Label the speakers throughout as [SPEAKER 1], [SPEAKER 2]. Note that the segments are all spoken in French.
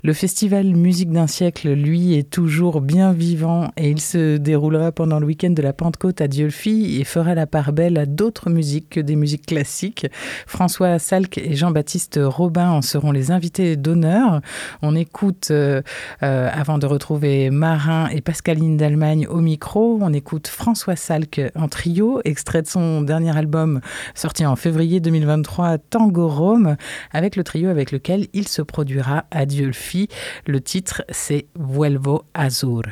[SPEAKER 1] Le festival Musique d'un siècle, lui, est toujours bien vivant et il se déroulera pendant le week-end de la Pentecôte à Dieulefit et fera la part belle à d'autres musiques que des musiques classiques. François Salk et Jean-Baptiste Robin en seront les invités d'honneur. On écoute, avant de retrouver Marin et Pascaline d'Allemagne au micro, on écoute François Salk en trio, extrait de son dernier album sorti en février 2023, Tango Rome, avec le trio avec lequel il se produira à Dieulefit. Le titre, c'est Vuelvo Azur.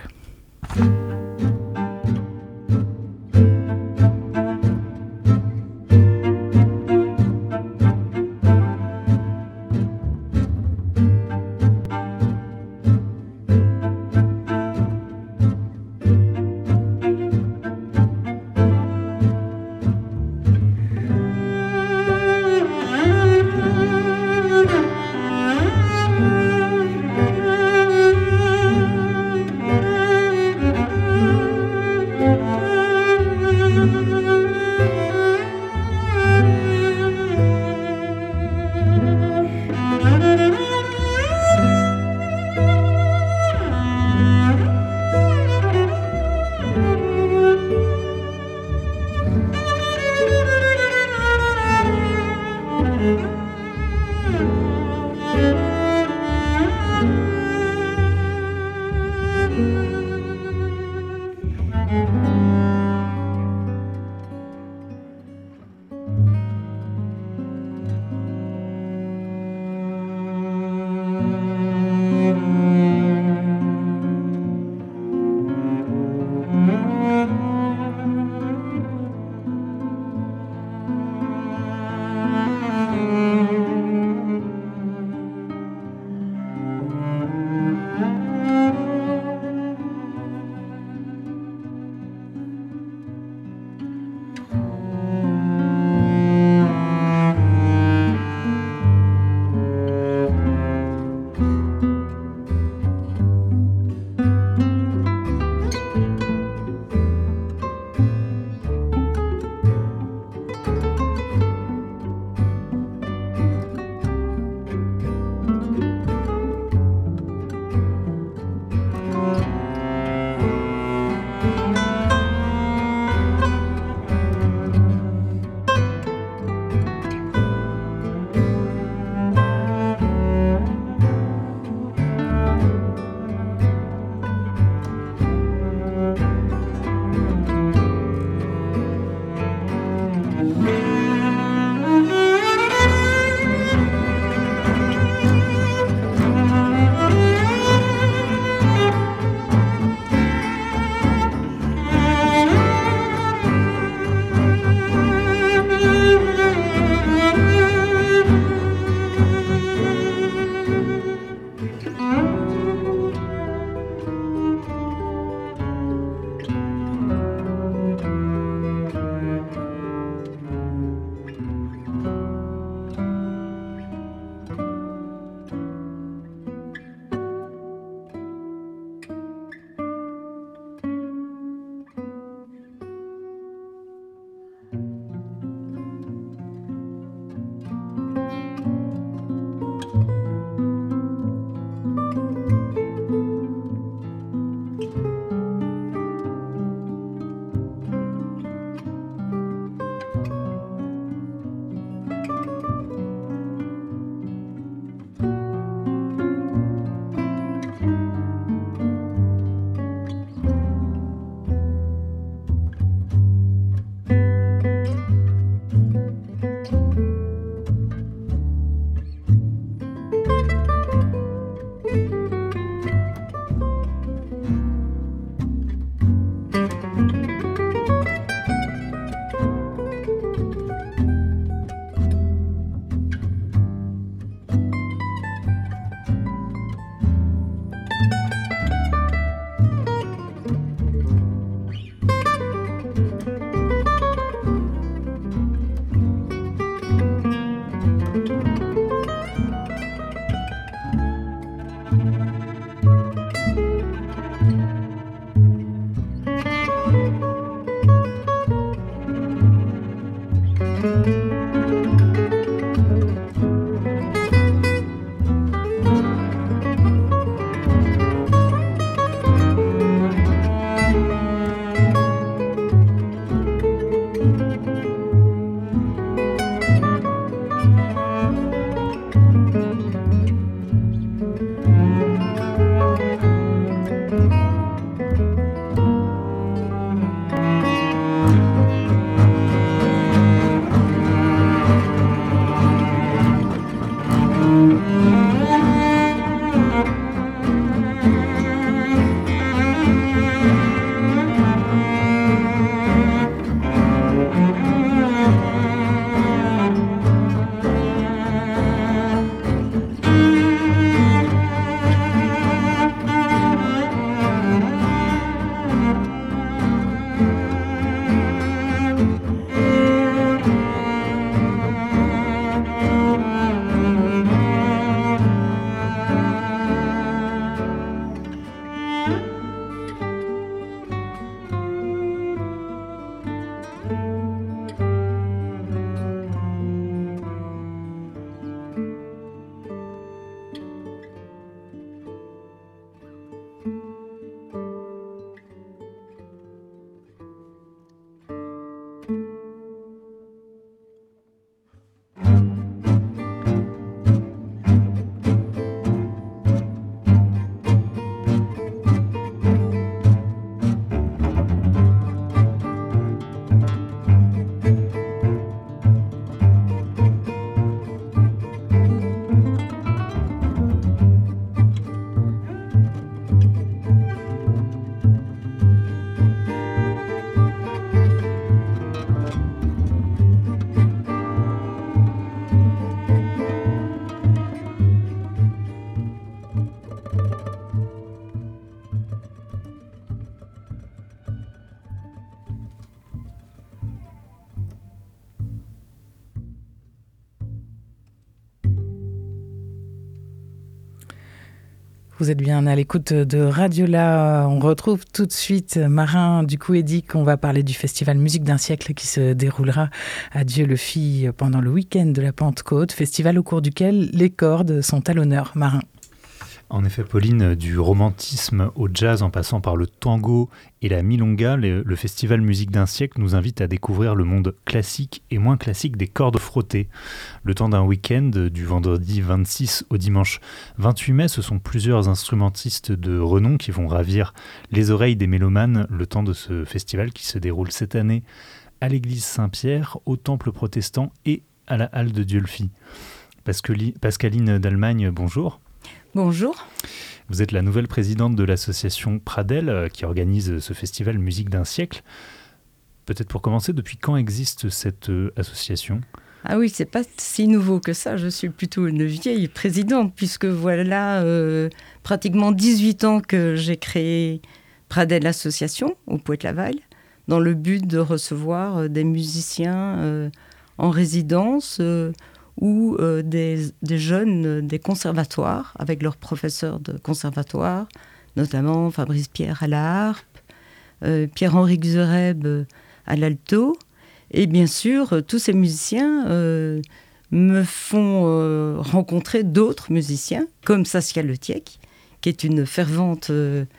[SPEAKER 1] Vous êtes bien à l'écoute de Radiola. On retrouve tout de suite Marin Ducouédic. On va parler du festival Musique d'un siècle qui se déroulera à Dieu-le-Fit pendant le week-end de la Pentecôte. Festival au cours duquel les cordes sont à l'honneur. Marin.
[SPEAKER 2] En effet, Pauline, du romantisme au jazz en passant par le tango et la milonga, le festival Musique d'un siècle nous invite à découvrir le monde classique et moins classique des cordes frottées. Le temps d'un week-end, du vendredi 26 au dimanche 28 mai, ce sont plusieurs instrumentistes de renom qui vont ravir les oreilles des mélomanes le temps de ce festival qui se déroule cette année à l'église Saint-Pierre, au temple protestant et à la halle de Dieu-le-Fit. Pascaline d'Allemagne, bonjour.
[SPEAKER 3] Bonjour.
[SPEAKER 2] Vous êtes la nouvelle présidente de l'association Pradel qui organise ce festival Musique d'un siècle. Peut-être pour commencer, depuis quand existe cette association ?
[SPEAKER 3] Ah oui, c'est pas si nouveau que ça. Je suis plutôt une vieille présidente puisque voilà pratiquement 18 ans que j'ai créé Pradel Association au Poët-Laval dans le but de recevoir des musiciens en résidence ou des jeunes des conservatoires, avec leurs professeurs de conservatoire, notamment Fabrice Pierre à la harpe, Pierre-Henri Xereb à l'alto. Et bien sûr, tous ces musiciens me font rencontrer d'autres musiciens, comme Saskia Letiec, qui est une fervente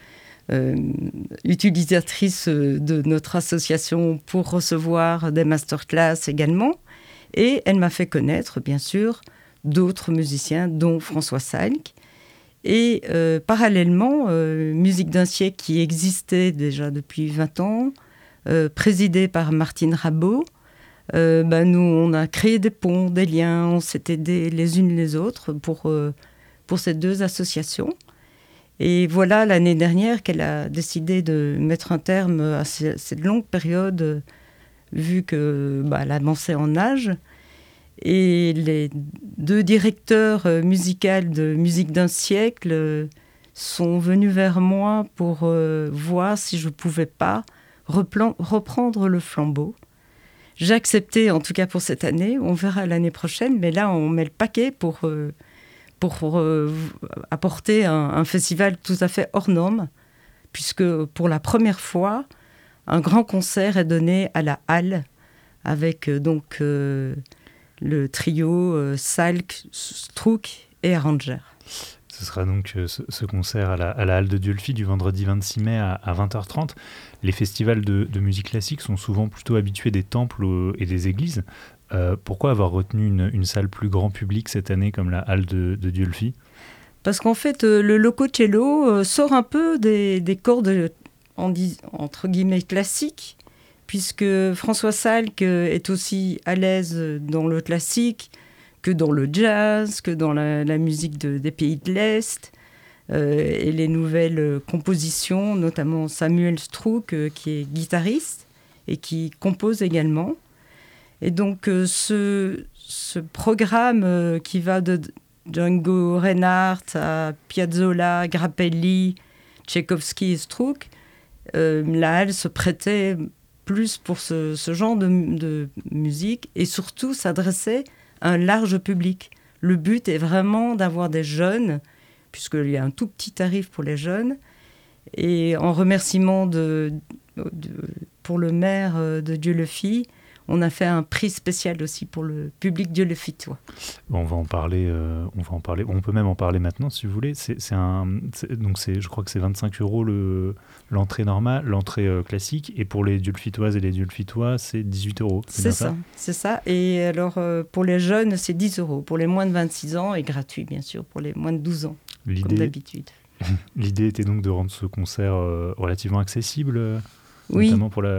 [SPEAKER 3] utilisatrice de notre association pour recevoir des masterclass également. Et elle m'a fait connaître, bien sûr, d'autres musiciens, dont François Salk. Et parallèlement, Musique d'un siècle qui existait déjà depuis 20 ans, présidée par Martine Rabot, nous, on a créé des ponts, des liens, on s'est aidés les unes les autres pour ces deux associations. Et voilà, l'année dernière, qu'elle a décidé de mettre un terme à cette longue période vu qu'elle avançait en âge. Et les deux directeurs musicaux de Musique d'un siècle sont venus vers moi pour voir si je ne pouvais pas reprendre le flambeau. J'ai accepté, en tout cas pour cette année. On verra l'année prochaine, mais là, on met le paquet pour apporter un festival tout à fait hors norme, puisque pour la première fois, un grand concert est donné à la halle avec le trio Salk, Strouk et Arranger.
[SPEAKER 2] Ce sera donc ce concert à la halle de Dieu-le-Fit du vendredi 26 mai à 20h30. Les festivals de musique classique sont souvent plutôt habitués des temples et des églises. Pourquoi avoir retenu une salle plus grand public cette année comme la halle de Dieu-le-Fit ?
[SPEAKER 3] Parce qu'en fait, le lococello sort un peu des cordes entre guillemets classiques, puisque François Salk est aussi à l'aise dans le classique que dans le jazz, que dans la musique des pays de l'Est, et les nouvelles compositions, notamment Samuel Strouk, qui est guitariste et qui compose également. Et donc ce programme qui va de Django Reinhardt à Piazzolla, Grappelli, Tchaïkovski et Strouk, la halle se prêtait plus pour ce genre de musique et surtout s'adressait à un large public. Le but est vraiment d'avoir des jeunes, puisqu'il y a un tout petit tarif pour les jeunes. Et en remerciement pour le maire de Dieu-le-Fit, on a fait un prix spécial aussi pour le public Dieu-le-Fitois.
[SPEAKER 2] On va en parler. On peut même en parler maintenant si vous voulez. Je crois que c'est 25 € l'entrée normale, l'entrée classique, et pour les Dieu-le-Fitoises et les Dieu-le-Fitois, c'est 18 €.
[SPEAKER 3] C'est ça. Et alors pour les jeunes, c'est 10 €. Pour les moins de 26 ans, et gratuit bien sûr pour les moins de 12 ans, comme d'habitude.
[SPEAKER 2] L'idée était donc de rendre ce concert relativement accessible.
[SPEAKER 3] Oui.
[SPEAKER 2] Notamment pour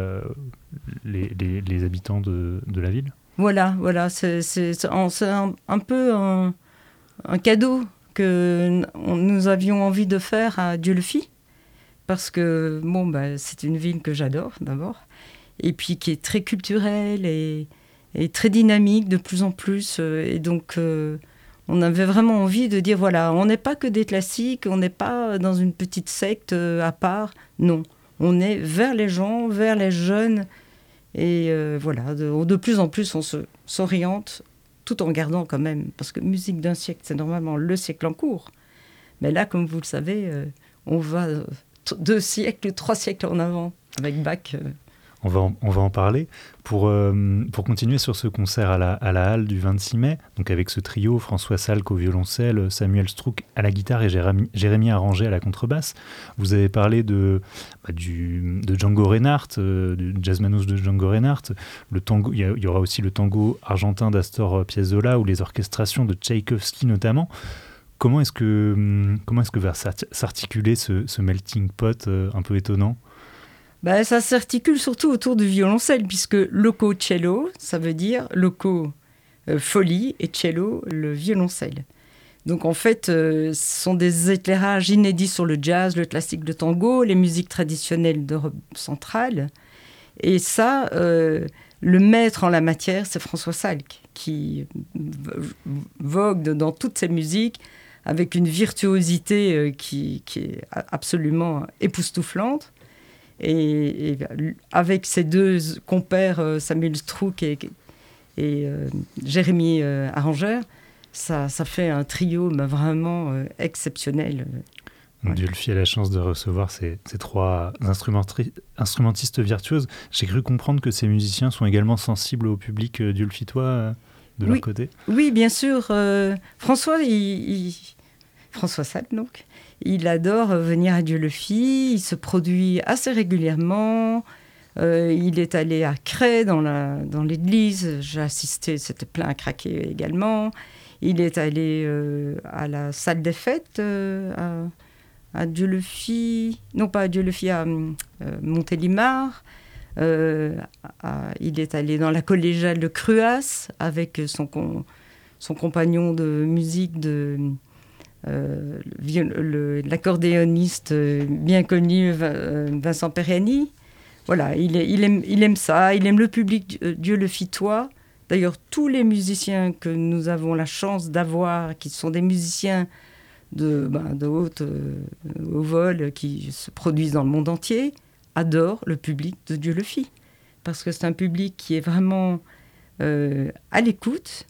[SPEAKER 2] les habitants de la ville.
[SPEAKER 3] Voilà, c'est un peu un cadeau que nous avions envie de faire à Dieu-le-Fit, parce que c'est une ville que j'adore d'abord, et puis qui est très culturelle et très dynamique de plus en plus, et donc on avait vraiment envie de dire voilà, on n'est pas que des classiques, on n'est pas dans une petite secte à part, non. On est vers les gens, vers les jeunes. Et de plus en plus, on s'oriente tout en gardant quand même. Parce que Musique d'un siècle, c'est normalement le siècle en cours. Mais là, comme vous le savez, on va 2 siècles, 3 siècles en avant avec Bach.
[SPEAKER 2] On va en parler. Pour continuer sur ce concert à la Halle du 26 mai, donc avec ce trio, François Salk au violoncelle, Samuel Strouk à la guitare et Jérémy Arranger à la contrebasse, vous avez parlé de Django Reinhardt, du jazz manouche de Django Reinhardt. Le tango, il y aura aussi le tango argentin d'Astor Piazzolla ou les orchestrations de Tchaïkovski notamment. Comment est-ce que va s'articuler ce melting pot un peu étonnant ?
[SPEAKER 3] Ça s'articule surtout autour du violoncelle, puisque loco cello, ça veut dire loco folie et cello le violoncelle. Donc en fait, ce sont des éclairages inédits sur le jazz, le classique, le tango, les musiques traditionnelles d'Europe centrale. Et ça, le maître en la matière, c'est François Salk, qui vogue dans toutes ces musiques avec une virtuosité qui est absolument époustouflante. Et avec ses 2 compères, Samuel Strouk et Jérémy Arranger, ça fait un trio vraiment exceptionnel.
[SPEAKER 2] Diolfi a la chance de recevoir ces 3 instrumentistes virtuoses. J'ai cru comprendre que ces musiciens sont également sensibles au public diolfitois de leur côté. Oui,
[SPEAKER 3] bien sûr. François Salk, donc. Il adore venir à Dieu-le-Fit, il se produit assez régulièrement. Il est allé à Cray dans l'église, j'ai assisté, c'était plein à craquer également. Il est allé à la salle des fêtes à Dieu-le-Fit, non pas à Dieu-le-Fit, à Montélimar. Il est allé dans la collégiale de Cruas avec son compagnon de musique l'accordéoniste bien connu Vincent Perriani. Voilà, il aime ça, il aime le public dieu-le-fitois. D'ailleurs, tous les musiciens que nous avons la chance d'avoir, qui sont des musiciens de haute au vol, qui se produisent dans le monde entier, adorent le public de Dieu-le-Fit. Parce que c'est un public qui est vraiment à l'écoute,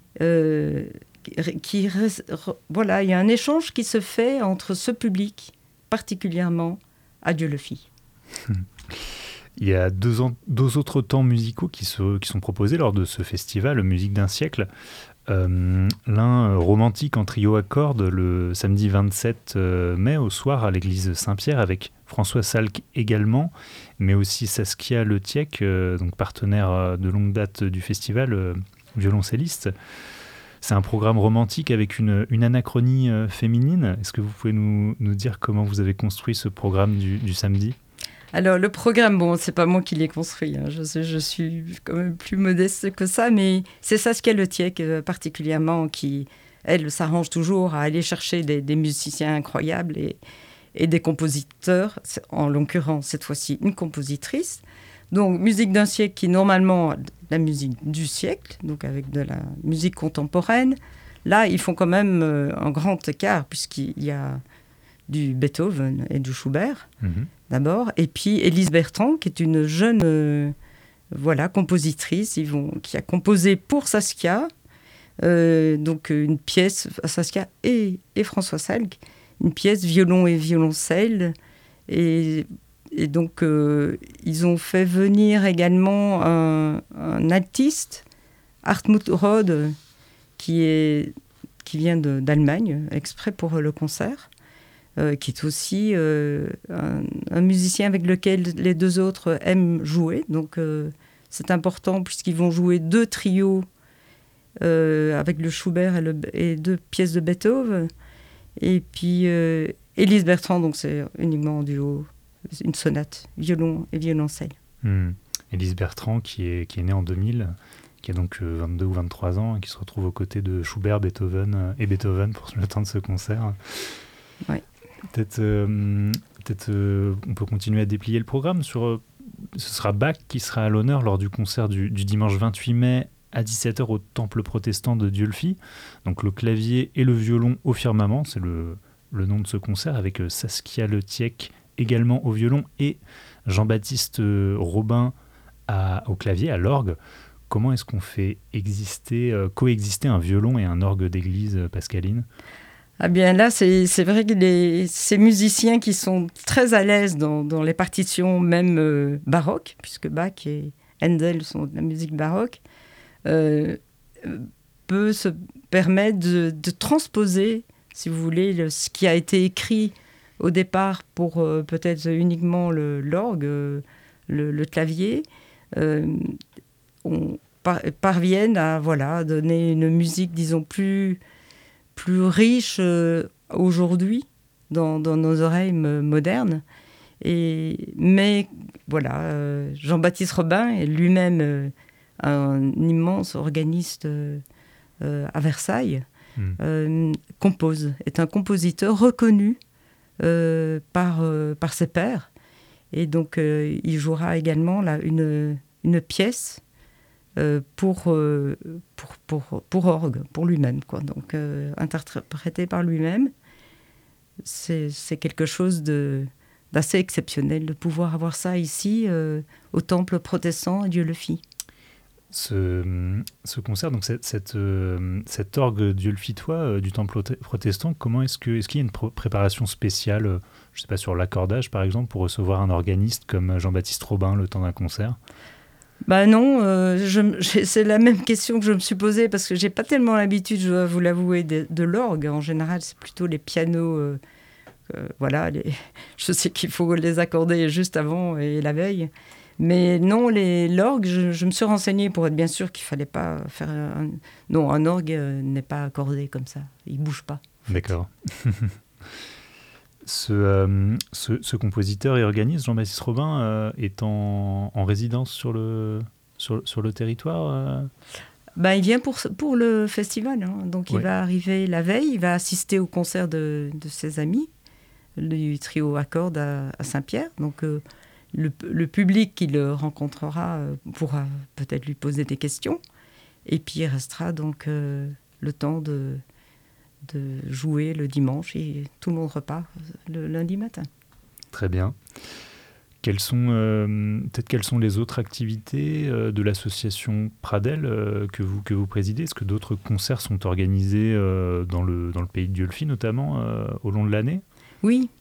[SPEAKER 3] voilà, il y a un échange qui se fait entre ce public, particulièrement à Dieu-le-Fit.
[SPEAKER 2] Il y a 2 autres temps musicaux qui sont proposés lors de ce festival, Musique d'un siècle. L'un romantique en trio à cordes le samedi 27 mai au soir à l'église Saint-Pierre avec François Salk également, mais aussi Saskia Letiec, donc partenaire de longue date du festival, violoncelliste. C'est un programme romantique avec une anachronie féminine. Est-ce que vous pouvez nous dire comment vous avez construit ce programme du samedi ?
[SPEAKER 3] Alors, le programme, c'est pas moi qui l'ai construit. Hein. Je suis quand même plus modeste que ça, mais c'est Saskia Letiec particulièrement qui, elle, s'arrange toujours à aller chercher des musiciens incroyables et des compositeurs. En l'occurrence, cette fois-ci, une compositrice. Donc, musique d'un siècle qui, normalement, la musique du siècle, donc avec de la musique contemporaine. Là, ils font quand même un grand écart, puisqu'il y a du Beethoven et du Schubert, d'abord. Et puis, Élise Bertrand, qui est une jeune compositrice, qui a composé pour Saskia, donc une pièce, Saskia et François Salk, une pièce violon et violoncelle, et donc, ils ont fait venir également un altiste, Hartmut Rode, qui vient d'Allemagne, exprès pour le concert, qui est aussi un musicien avec lequel les 2 autres aiment jouer. Donc, c'est important puisqu'ils vont jouer 2 trios avec le Schubert et 2 pièces de Beethoven. Et puis, Élise Bertrand, donc c'est uniquement en duo. Une sonate, violon et violoncelle.
[SPEAKER 2] Élise Bertrand, qui est née en 2000, qui a donc 22 ou 23 ans, et qui se retrouve aux côtés de Schubert, Beethoven pour le temps de ce concert.
[SPEAKER 3] Oui.
[SPEAKER 2] Peut-être on peut continuer à déplier le programme. Ce sera Bach qui sera à l'honneur lors du concert du dimanche 28 mai à 17h au Temple protestant de Dieu-le-Fit. Donc le clavier et le violon au firmament, c'est le nom de ce concert, avec Saskia Letiec également au violon et Jean-Baptiste Robin au clavier, à l'orgue. Comment est-ce qu'on fait coexister un violon et un orgue d'église, Pascaline ?
[SPEAKER 3] Ah bien là, c'est vrai que ces musiciens qui sont très à l'aise dans les partitions même baroques, puisque Bach et Handel sont de la musique baroque, peut se permettre de transposer, si vous voulez, ce qui a été écrit au départ pour peut-être uniquement l'orgue, le clavier, parviennent à donner une musique, disons, plus riche aujourd'hui dans nos oreilles modernes. Mais voilà, Jean-Baptiste Robin est lui-même un immense organiste à Versailles, compose, est un compositeur reconnu par ses pairs. Et donc, il jouera également là, une pièce pour orgue, pour lui-même, quoi. Donc, interprété par lui-même. C'est quelque chose d'assez exceptionnel de pouvoir avoir ça ici, au temple protestant, Dieu le fit.
[SPEAKER 2] Ce concert, donc cet orgue Dieu le fit toi du temple protestant, est-ce qu'il y a une préparation spéciale, je ne sais pas, sur l'accordage par exemple, pour recevoir un organiste comme Jean-Baptiste Robin le temps d'un concert?
[SPEAKER 3] Bah non, c'est la même question que je me suis posée parce que j'ai pas tellement l'habitude, je dois vous l'avouer, de l'orgue. En général, c'est plutôt les pianos. Je sais qu'il faut les accorder juste avant et la veille. Mais non, l'orgue, je me suis renseignée pour être bien sûr qu'il fallait pas faire... Non, un orgue n'est pas accordé comme ça. Il bouge pas.
[SPEAKER 2] D'accord. Ce compositeur et organiste, Jean-Baptiste Robin, est en résidence sur le territoire
[SPEAKER 3] Il vient pour le festival. Hein. Donc, il va arriver la veille. Il va assister au concert de ses amis, du trio à cordes à Saint-Pierre. Donc... Le public qui le rencontrera pourra peut-être lui poser des questions. Et puis il restera donc le temps de jouer le dimanche et tout le monde repart le lundi matin.
[SPEAKER 2] Très bien. Quelles sont les autres activités de l'association Pradel que vous présidez? Est-ce que d'autres concerts sont organisés dans le pays de Dieu le fit, notamment au long de l'année?
[SPEAKER 3] Oui,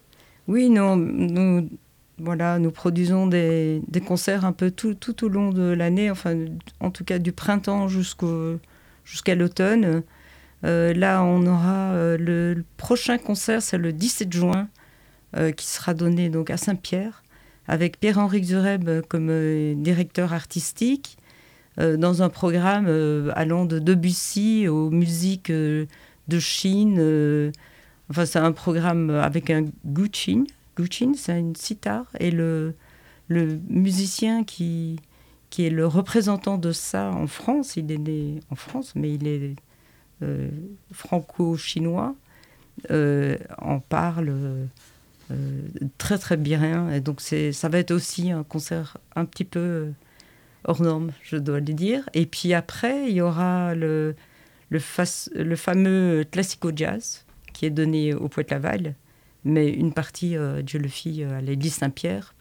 [SPEAKER 3] nous produisons des concerts un peu tout au long de l'année, enfin, en tout cas du printemps jusqu'à l'automne. Là, on aura le prochain concert, c'est le 17 juin, qui sera donné donc, à Saint-Pierre, avec Pierre-Henri Xureb comme directeur artistique, dans un programme allant de Debussy aux musiques de Chine. C'est un programme avec un guqin. Guqin, c'est une sitar, et le musicien qui est le représentant de ça en France, il est né en France, mais il est franco-chinois, en parle très très bien, et donc ça va être aussi un concert un petit peu hors norme, je dois le dire. Et puis après, il y aura le fameux classico-jazz qui est donné au Poët-Laval, mais une partie, Dieu le fit, à l'église Saint-Pierre,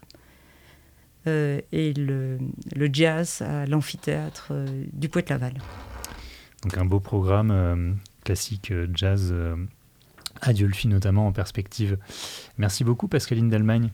[SPEAKER 3] et le jazz à l'amphithéâtre du Poët-Laval.
[SPEAKER 2] Donc un beau programme classique jazz à Dieu le fit, notamment en perspective. Merci beaucoup Pascaline Delmagne.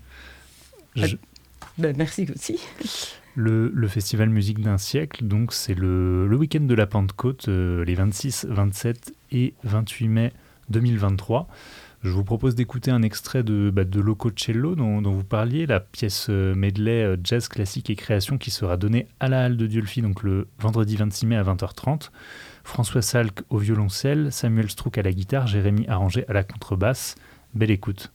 [SPEAKER 3] Merci aussi.
[SPEAKER 2] Le festival Musique d'un siècle, donc c'est le week-end de la Pentecôte, les 26, 27 et 28 mai 2023. Je vous propose d'écouter un extrait de Lococello dont vous parliez, la pièce medley jazz classique et création qui sera donnée à la Halle de Dieu le fit, donc le vendredi 26 mai à 20h30. François Salk au violoncelle, Samuel Strouk à la guitare, Jérémy Arranger à la contrebasse. Belle écoute.